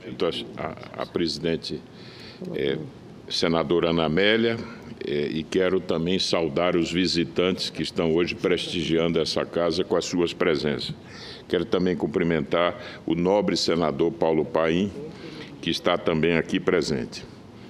a presidente senadora Ana Amélia, e quero também saudar os visitantes que estão hoje prestigiando essa casa com as suas presenças. Quero também cumprimentar o nobre senador Paulo Paim, que está também aqui presente.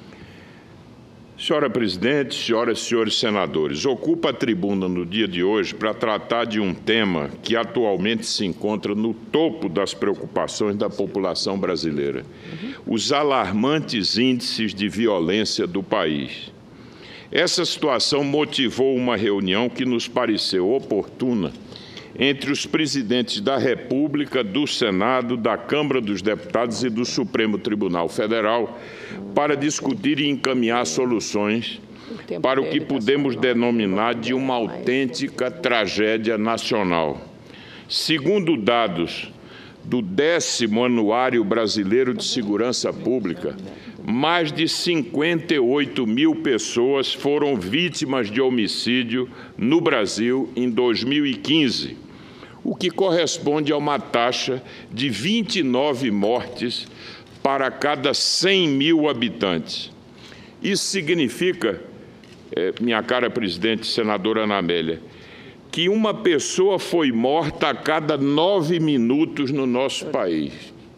Senhora presidente, senhoras e senhores senadores, ocupo a tribuna no dia de hoje para tratar de um tema que atualmente se encontra no topo das preocupações da população brasileira: os alarmantes índices de violência do país. Essa situação motivou uma reunião que nos pareceu oportuna entre os presidentes da República, do Senado, da Câmara dos Deputados e do Supremo Tribunal Federal para discutir e encaminhar soluções para o que podemos denominar de uma autêntica tragédia nacional. Segundo dados do 10º Anuário Brasileiro de Segurança Pública, mais de 58 mil pessoas foram vítimas de homicídio no Brasil em 2015, o que corresponde a uma taxa de 29 mortes para cada 100 mil habitantes. Isso significa, minha cara presidente senadora Ana Amélia, que uma pessoa foi morta a cada 9 minutos no nosso país.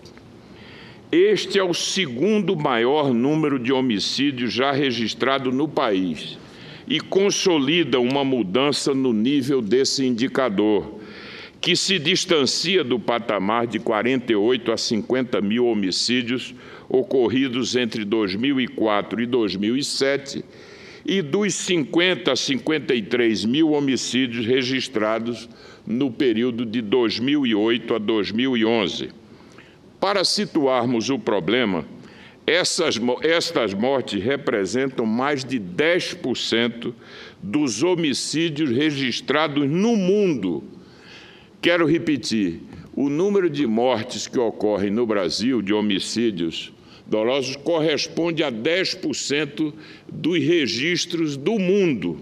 Este é o segundo maior número de homicídios já registrado no país e consolida uma mudança no nível desse indicador, que se distancia do patamar de 48 a 50 mil homicídios ocorridos entre 2004 e 2007 e dos 50 a 53 mil homicídios registrados no período de 2008 a 2011. Para situarmos o problema, estas mortes representam mais de 10% dos homicídios registrados no mundo. Quero repetir, o número de mortes que ocorrem no Brasil de homicídios dolosos corresponde a 10% dos registros do mundo,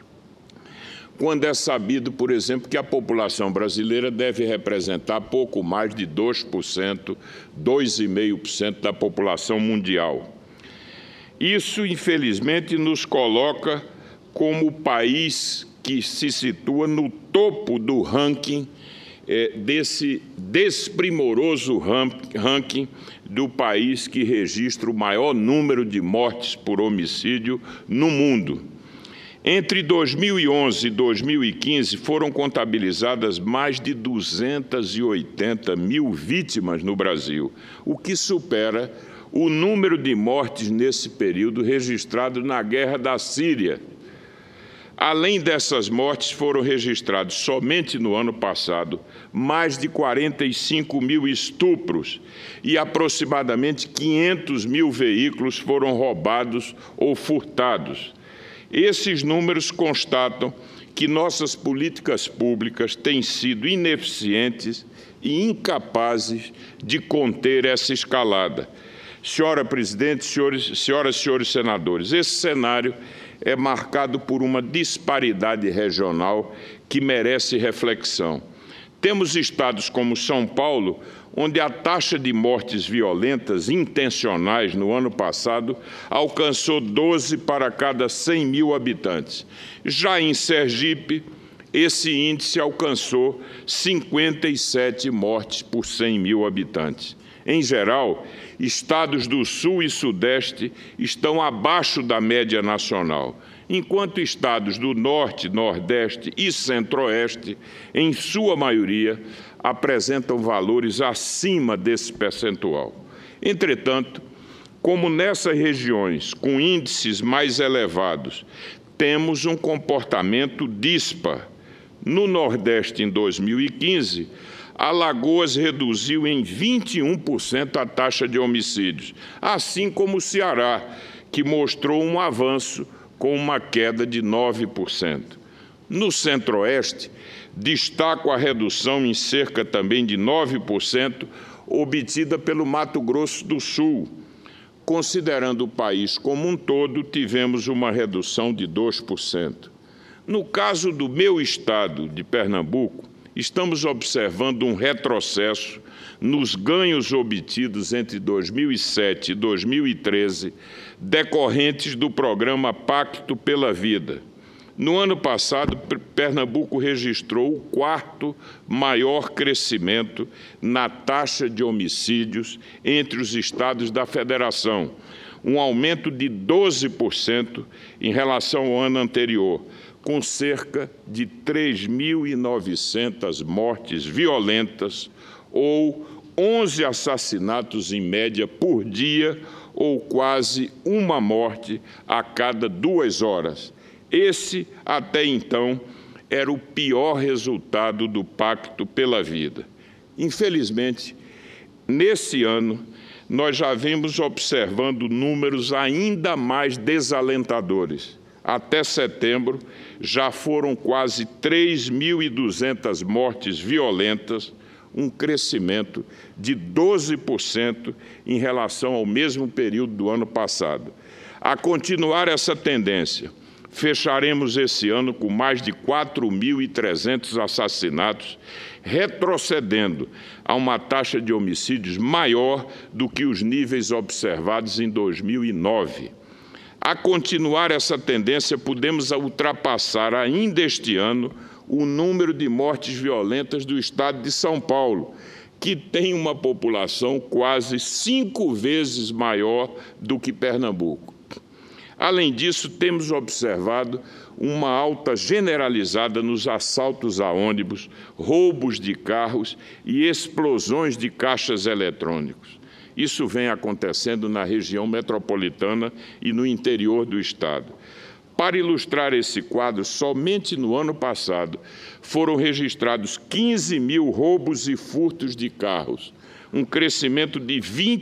quando é sabido, por exemplo, que a população brasileira deve representar pouco mais de 2%, 2,5% da população mundial. Isso, infelizmente, nos coloca como o país que se situa no topo do ranking, desse desprimoroso ranking do país que registra o maior número de mortes por homicídio no mundo. Entre 2011 e 2015, foram contabilizadas mais de 280 mil vítimas no Brasil, o que supera o número de mortes nesse período registrado na Guerra da Síria. Além dessas mortes, foram registrados somente no ano passado mais de 45 mil estupros e aproximadamente 500 mil veículos foram roubados ou furtados. Esses números constatam que nossas políticas públicas têm sido ineficientes e incapazes de conter essa escalada. Senhora presidente, senhoras e senhores senadores, esse cenário é marcado por uma disparidade regional que merece reflexão. Temos estados como São Paulo, onde a taxa de mortes violentas intencionais no ano passado alcançou 12 para cada 100 mil habitantes. Já em Sergipe, esse índice alcançou 57 mortes por 100 mil habitantes. Em geral, estados do Sul e Sudeste estão abaixo da média nacional, enquanto estados do Norte, Nordeste e Centro-Oeste, em sua maioria, apresentam valores acima desse percentual. Entretanto, como nessas regiões com índices mais elevados, temos um comportamento dispar. No Nordeste, em 2015, Alagoas reduziu em 21% a taxa de homicídios, assim como o Ceará, que mostrou um avanço com uma queda de 9%. No Centro-Oeste, destaco a redução em cerca também de 9% obtida pelo Mato Grosso do Sul. Considerando o país como um todo, tivemos uma redução de 2%. No caso do meu estado, de Pernambuco, estamos observando um retrocesso nos ganhos obtidos entre 2007 e 2013, decorrentes do programa Pacto pela Vida. No ano passado, Pernambuco registrou o 4º maior crescimento na taxa de homicídios entre os estados da Federação, um aumento de 12% em relação ao ano anterior, com cerca de 3.900 mortes violentas ou 11 assassinatos em média por dia, ou quase uma morte a cada 2 horas. Esse, até então, era o pior resultado do Pacto pela Vida. Infelizmente, nesse ano, nós já vimos observando números ainda mais desalentadores. Até setembro, já foram quase 3.200 mortes violentas, um crescimento de 12% em relação ao mesmo período do ano passado. A continuar essa tendência, fecharemos esse ano com mais de 4.300 assassinatos, retrocedendo a uma taxa de homicídios maior do que os níveis observados em 2009. A continuar essa tendência, podemos ultrapassar ainda este ano o número de mortes violentas do estado de São Paulo, que tem uma população quase 5 vezes maior do que Pernambuco. Além disso, temos observado uma alta generalizada nos assaltos a ônibus, roubos de carros e explosões de caixas eletrônicos. Isso vem acontecendo na região metropolitana e no interior do estado. Para ilustrar esse quadro, somente no ano passado foram registrados 15.000 roubos e furtos de carros, um crescimento de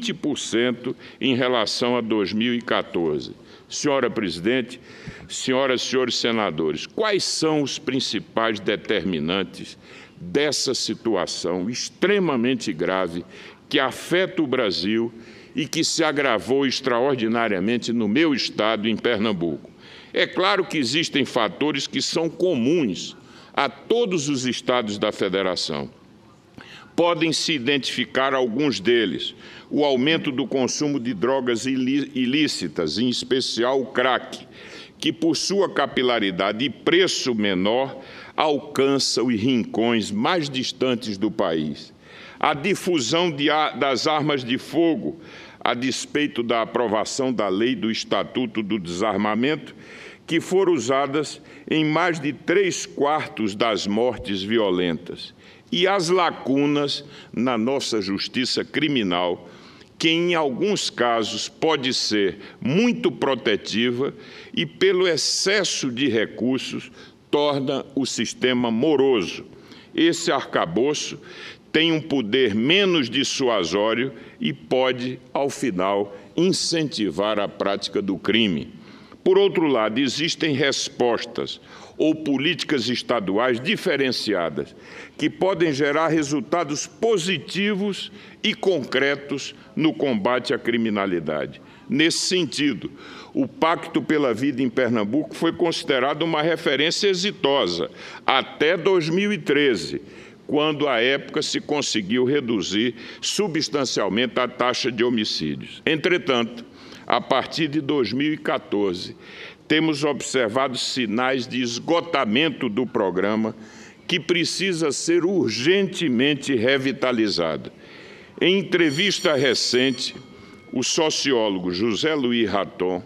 20% em relação a 2014. Senhora Presidente, senhoras e senhores senadores, quais são os principais determinantes dessa situação extremamente grave que afeta o Brasil e que se agravou extraordinariamente no meu estado, em Pernambuco? É claro que existem fatores que são comuns a todos os estados da Federação. Podem-se identificar alguns deles: o aumento do consumo de drogas ilícitas, em especial o crack, que, por sua capilaridade e preço menor, alcança os rincões mais distantes do país. A difusão das armas de fogo, a despeito da aprovação da lei do Estatuto do Desarmamento, que foram usadas em mais de 3/4 das mortes violentas, e as lacunas na nossa justiça criminal, que em alguns casos pode ser muito protetiva e, pelo excesso de recursos, torna o sistema moroso. Esse arcabouço tem um poder menos dissuasório e pode, ao final, incentivar a prática do crime. Por outro lado, existem respostas ou políticas estaduais diferenciadas que podem gerar resultados positivos e concretos no combate à criminalidade. Nesse sentido, o Pacto pela Vida em Pernambuco foi considerado uma referência exitosa até 2013, quando, à época, se conseguiu reduzir substancialmente a taxa de homicídios. Entretanto, a partir de 2014, temos observado sinais de esgotamento do programa, que precisa ser urgentemente revitalizado. Em entrevista recente, o sociólogo José Luiz Raton,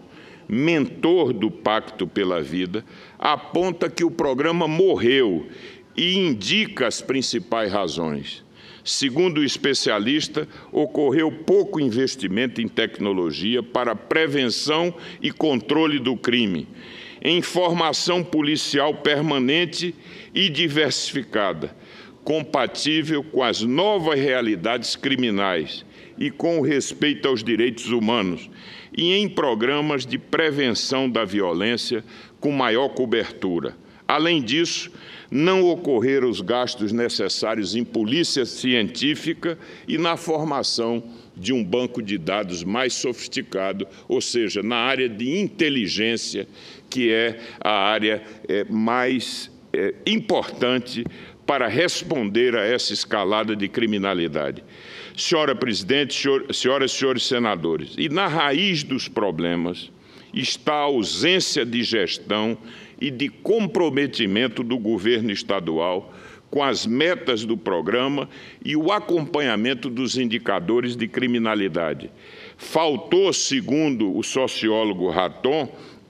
mentor do Pacto pela Vida, aponta que o programa morreu e indica as principais razões. Segundo o especialista, ocorreu pouco investimento em tecnologia para prevenção e controle do crime, em formação policial permanente e diversificada, compatível com as novas realidades criminais e com o respeito aos direitos humanos, e em programas de prevenção da violência com maior cobertura. Além disso, não ocorreram os gastos necessários em polícia científica e na formação de um banco de dados mais sofisticado, ou seja, na área de inteligência, que é a área mais importante para responder a essa escalada de criminalidade. Senhora Presidente, senhoras e senhores senadores, e na raiz dos problemas está a ausência de gestão e de comprometimento do governo estadual com as metas do programa e o acompanhamento dos indicadores de criminalidade. Faltou, segundo o sociólogo Raton,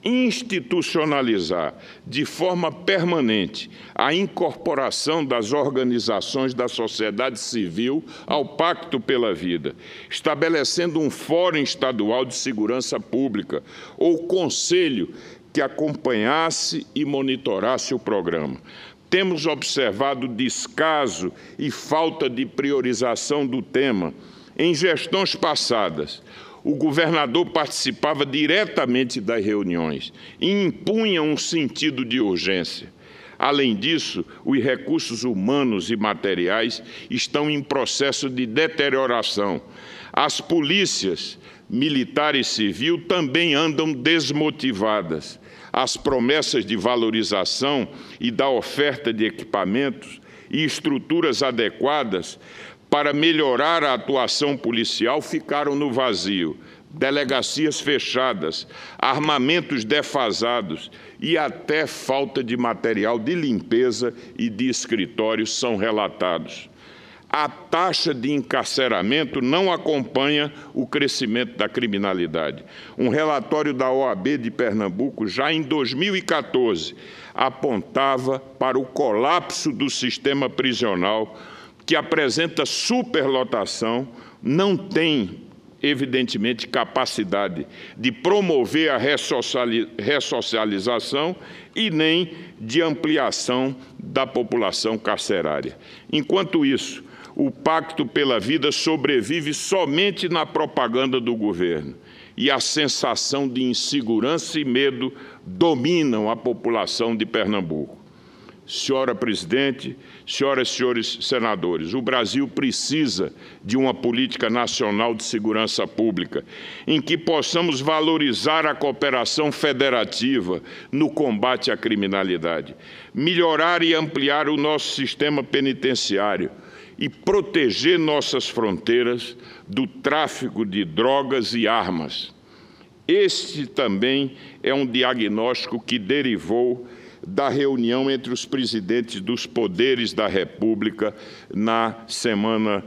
institucionalizar de forma permanente a incorporação das organizações da sociedade civil ao Pacto pela Vida, estabelecendo um Fórum Estadual de Segurança Pública ou conselho que acompanhasse e monitorasse o programa. Temos observado descaso e falta de priorização do tema. Em gestões passadas, o governador participava diretamente das reuniões e impunha um sentido de urgência. Além disso, os recursos humanos e materiais estão em processo de deterioração. As polícias militar e civil também andam desmotivadas. As promessas de valorização e da oferta de equipamentos e estruturas adequadas para melhorar a atuação policial ficaram no vazio. Delegacias fechadas, armamentos defasados e até falta de material de limpeza e de escritórios são relatados. A taxa de encarceramento não acompanha o crescimento da criminalidade. Um relatório da OAB de Pernambuco, já em 2014, apontava para o colapso do sistema prisional, que apresenta superlotação, não tem, evidentemente, capacidade de promover a ressocialização e nem de ampliação da população carcerária. Enquanto isso, o Pacto pela Vida sobrevive somente na propaganda do governo e a sensação de insegurança e medo dominam a população de Pernambuco. Senhora Presidente, senhoras e senhores senadores, o Brasil precisa de uma política nacional de segurança pública em que possamos valorizar a cooperação federativa no combate à criminalidade, melhorar e ampliar o nosso sistema penitenciário e proteger nossas fronteiras do tráfico de drogas e armas. Este também é um diagnóstico que derivou da reunião entre os presidentes dos poderes da República na semana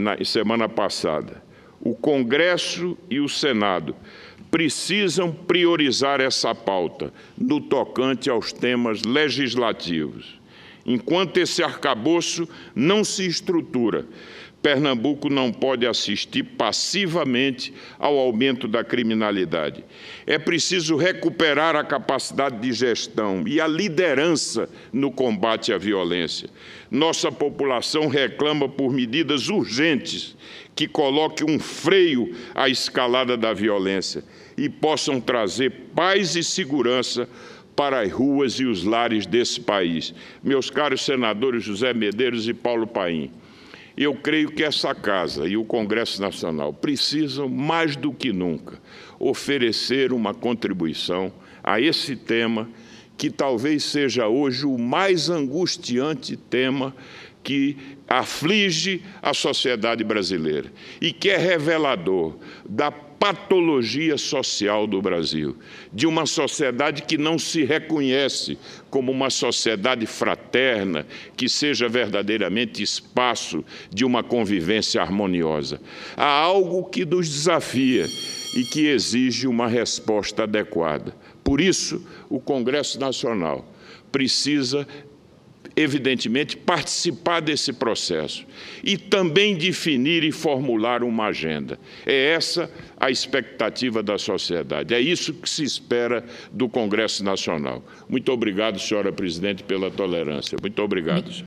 passada. O Congresso e o Senado precisam priorizar essa pauta no tocante aos temas legislativos. Enquanto esse arcabouço não se estrutura, Pernambuco não pode assistir passivamente ao aumento da criminalidade. É preciso recuperar a capacidade de gestão e a liderança no combate à violência. Nossa população reclama por medidas urgentes que coloquem um freio à escalada da violência e possam trazer paz e segurança para as ruas e os lares desse país. Meus caros senadores José Medeiros e Paulo Paim, eu creio que essa Casa e o Congresso Nacional precisam, mais do que nunca, oferecer uma contribuição a esse tema que talvez seja hoje o mais angustiante tema que aflige a sociedade brasileira e que é revelador da patologia social do Brasil, de uma sociedade que não se reconhece como uma sociedade fraterna, que seja verdadeiramente espaço de uma convivência harmoniosa. Há algo que nos desafia e que exige uma resposta adequada. Por isso, o Congresso Nacional precisa, evidentemente, participar desse processo e também definir e formular uma agenda. É essa a expectativa da sociedade. É isso que se espera do Congresso Nacional. Muito obrigado, senhora Presidente, pela tolerância. Muito obrigado.